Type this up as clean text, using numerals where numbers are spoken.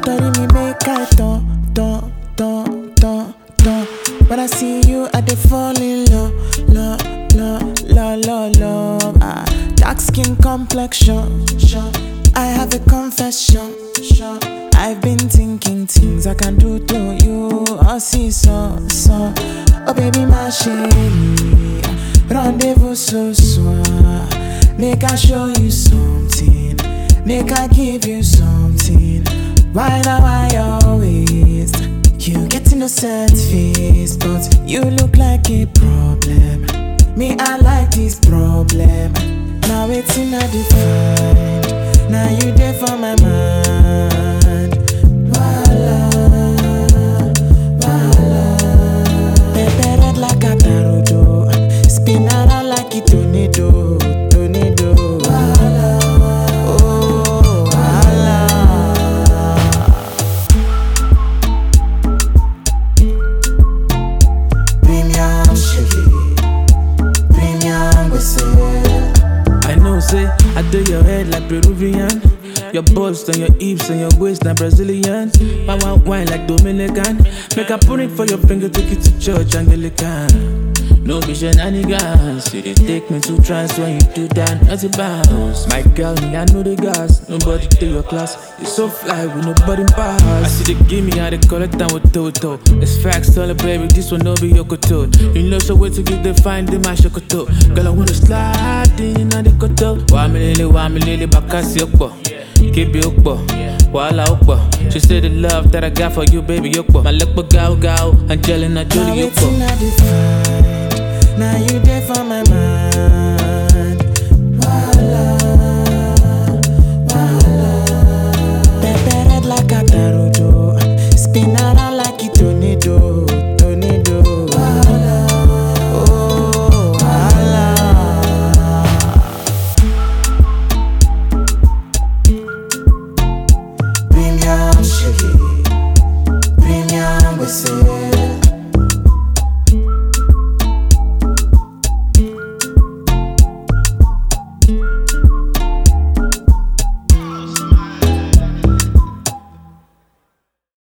story me make I turn. When I see you, I dey fall in love. Dark skin complexion. I have a confession. I've been thinking things I can do to you. I see so. Oh baby, my chérie, rendezvous ce soir. Make I show you something. Make I give you something. Why now I always? You get innocent face, but you look like a problem. Me, I like this problem. Now it's in a define. Now you there for my mind. Voila. Pepe red like a tarodo. Spin around like a tornado. Voila. Oh, voila. Premium sugar. Premium whistle. I know, say, I do your head like Peruvian. Your bust and your hips and your waist like Brazilian. My wine like Dominican. Make I put it for your finger, take it to church, Anglican. No be shenanigans. You dey take me to trance when you do that, nothing bounce. My girl, me, I know the gas. Nobody take your class. You so fly with nobody pass. I see they give me how they call it down with Toto. It's facts, tell her, baby, this one no be your koto. You know so way to get the find in my shokoto. Girl, I wanna slide in on the koto. Wa me lele, bakasi okpo. Kebi okpo. Wala okpo. She said the love that I got for you, baby, okpo. My luck but gao, Angelina Jolie okpo. Now you there